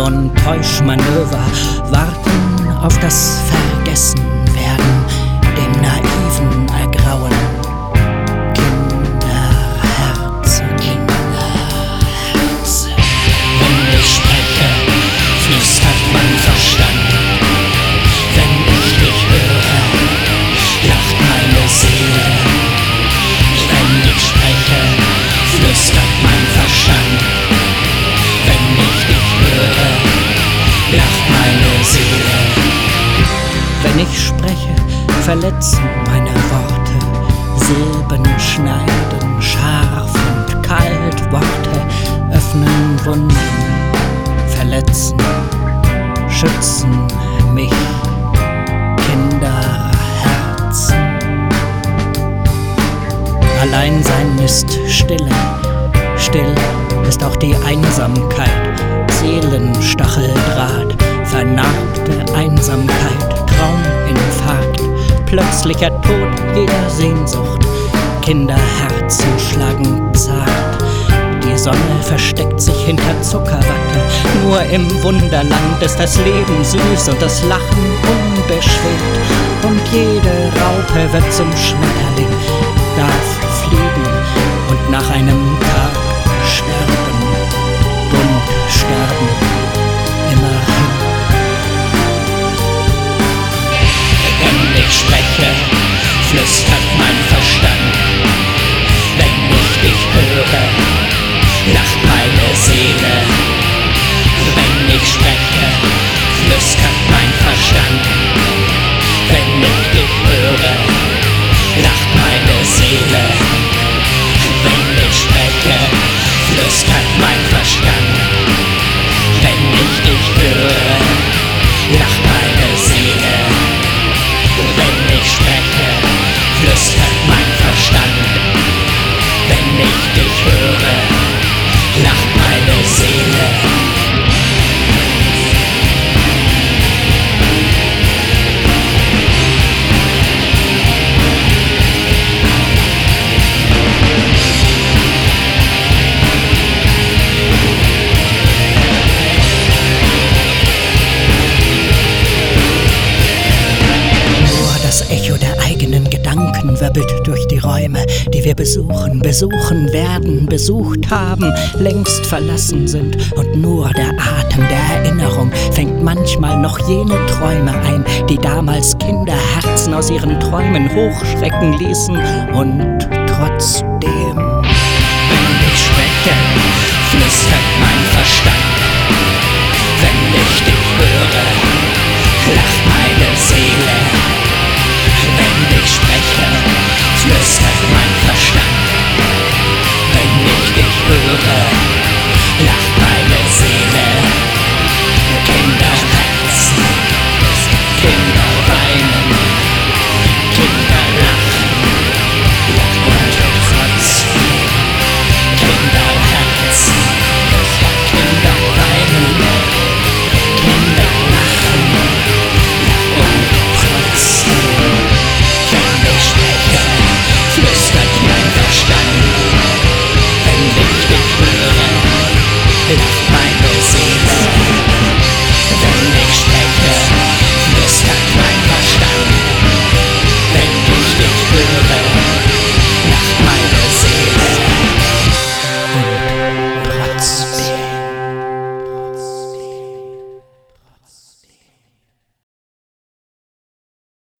und Täuschmanöver warten auf das Vergessenwerden, dem naiven Ergrauen. Kinderherzen. Wenn ich spreche, flüstert mein Verstand. Wenn ich dich höre, lacht meine Seele. Wenn ich spreche, flüstert mein Verstand. Wenn ich dich höre, lacht meine Seele. Wenn ich spreche, verletzen meine Worte. Silben schneiden, scharf und kalt. Worte öffnen Wunden, verletzen, schützen mich. Kinderherzen. Alleinsein ist Stille, still ist auch die Einsamkeit. Seelenstacheldraht, vernarbte Einsamkeit, Trauminfarkt, plötzlicher Tod jeder Sehnsucht. Kinderherzen schlagen zart. Die Sonne versteckt sich hinter Zuckerwatte. Nur im Wunderland ist das Leben süß und das Lachen unbeschwert. Und jede Raupe wird zum Schmetterling, darf fliegen und nach einem Tag sterben. Bunt sterben, immerhin. Wenn ich spreche, flüstert mein Verstand. Wenn ich dich höre, lacht meine Seele. Wenn ich spreche, flüstert mein Verstand. Wenn ich dich höre, lacht meine Seele. Wenn ich spreche, flüstert mein Verstand. Wenn ich dich höre, lacht meine Seele. Wenn ich spreche, flüstert mein Verstand. Wenn ich dich höre, lacht meine Seele. Das Echo der eigenen Gedanken wirbelt durch die Räume, die wir besuchen, besuchen werden, besucht haben, längst verlassen sind. Und nur der Atem der Erinnerung fängt manchmal noch jene Träume ein, die damals Kinderherzen aus ihren Träumen hochschrecken ließen. Und trotzdem, wenn ich spreche,